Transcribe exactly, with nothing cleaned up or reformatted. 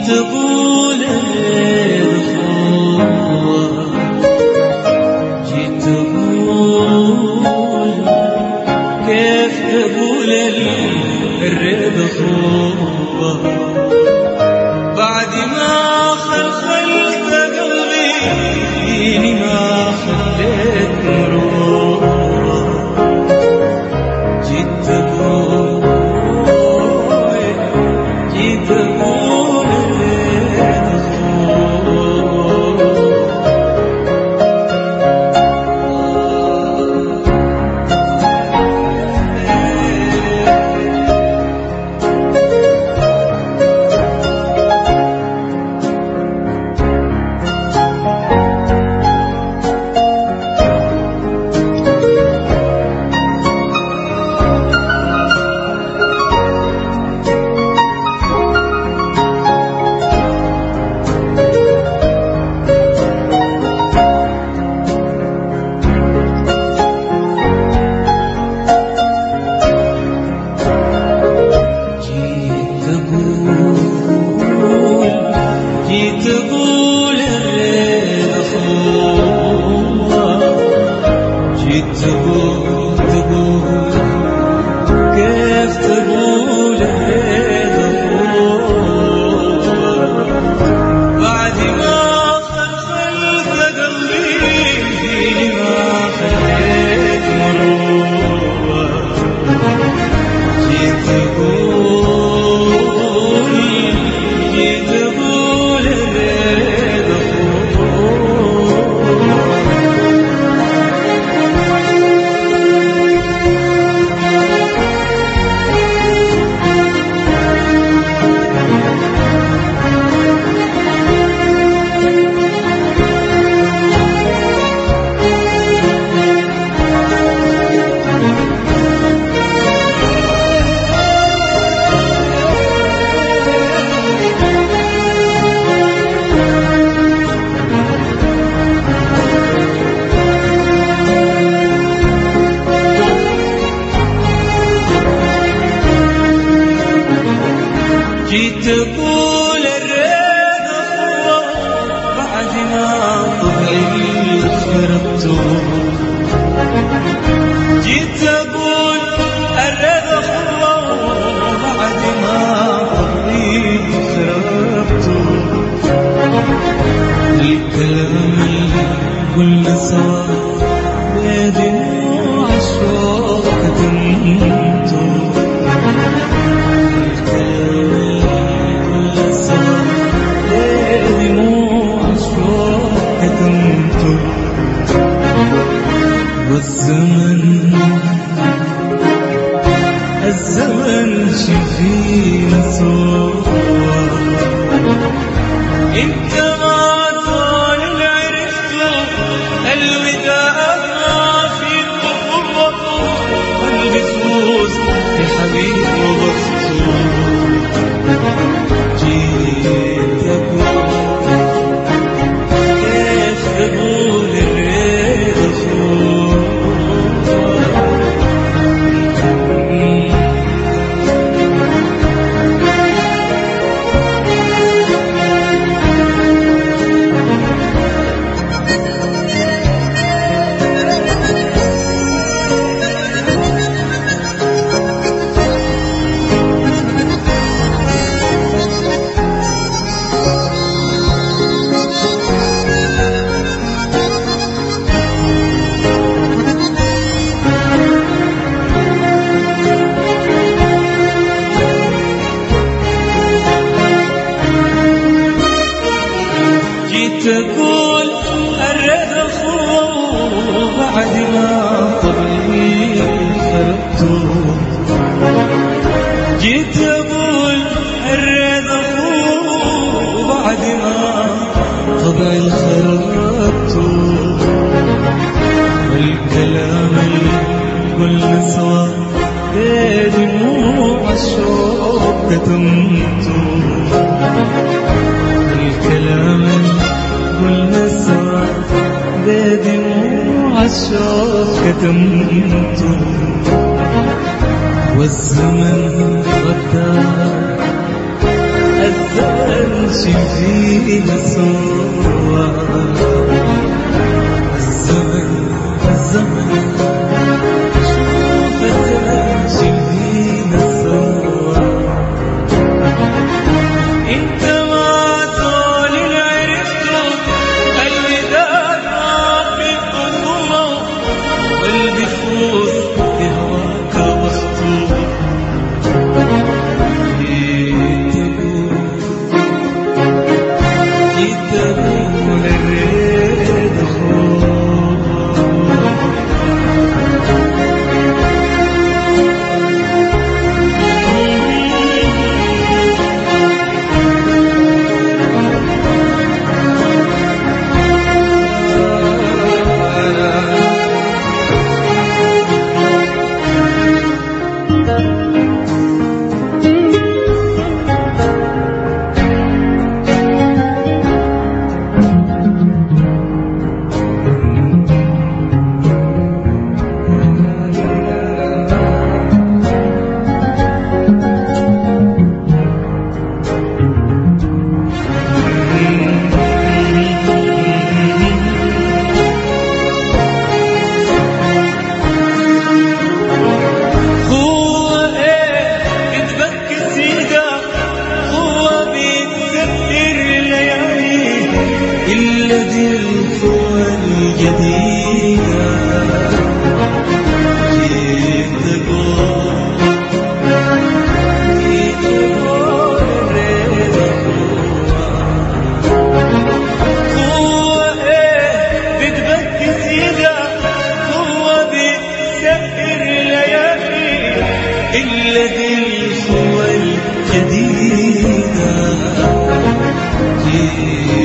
أقول الخوة، جيت أقول كيف أقول الرضا خوة بعد ما خلخلت قلبي فيني ما خليت مروة. جيت أقول جيت أقول تقول الرضا خوة، جيت تقول تقول كيف تقول الرضا خوة بعد ما خلخلت قلبي فيني ما خليت مروة. جيت تقول جيت تقول جيت أقول الرضا خوة بعد ما طبعي خربته. جيت أقول الرضا خوة بعد ما طبعي خربته. الكلام اللي قلنا سوا بدموع الشوق كتمته. والزمن الزمن شفينا سوا. انت ما طال عرفته الوداع ما في القوة قلبي فوز يا حبيبي وبخته. جيت أقول كيف أقول الرضا خوة. تقول الرضا خوة بعد ما طبعي خربته. جيت أقول الرضا خوة بعد ما طبعي خربته. والكلام اللي قلنا سوا بدموع الشوق كتمته. الكلام قلنا سوا بدموع الشوق كتمته. والزمن غدار الزمن فينا سوا. الزمن الزمن شوفه تمشي فينا سوا. انت ما طول عرفته اللي دار في الطفولة واللي بيفوز بهواك مخطوب. يتقول الريد خوف. الذي القوى الجديدة يتقول يتقول الريد قوة ايه بتبكي سيدة قوة بتسكر ليالي الذي القوى الجديدة.